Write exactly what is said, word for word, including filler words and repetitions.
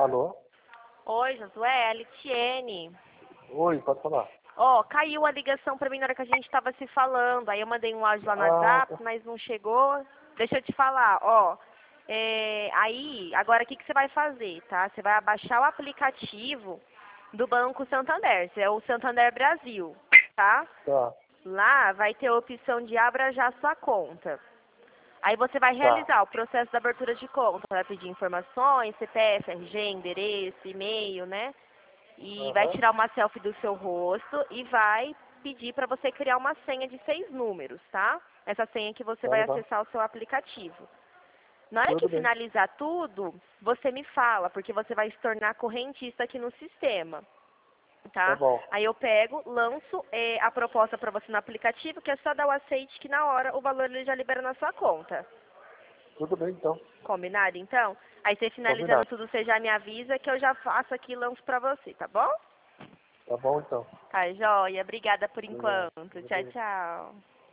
Alô? Oi, Josué, é a Litiene. Oi, pode falar. Ó, caiu a ligação pra mim na hora que a gente tava se falando. Aí eu mandei um áudio lá no Ah, WhatsApp, mas não chegou. Deixa eu te falar, ó. É, aí, agora o que, que você vai fazer, tá? Você vai abaixar o aplicativo do Banco Santander. É o Santander Brasil, tá? tá, Lá vai ter a opção de abra já sua conta. Aí você vai tá. realizar o processo da abertura de conta. Vai pedir informações, C P F, R G, endereço, e-mail, né? E vai Aham, tirar uma selfie do seu rosto e vai pedir para você criar uma senha de seis números, tá? Essa senha que você vai tá, tá. acessar o seu aplicativo. Na hora que Tudo bem. finalizar tudo, você me fala, porque você vai se tornar correntista aqui no sistema, Tá tá? bom. Aí eu pego, lanço eh, a proposta para você no aplicativo, que é só dar o aceite que na hora o valor ele já libera na sua conta. Tudo bem, então. Combinado, então? Aí você finalizando Combinado. tudo, você já me avisa que eu já faço aqui e lanço pra você, tá bom? Tá bom, então. Tá, joia. Obrigada por Obrigado. enquanto. Tchau, tchau.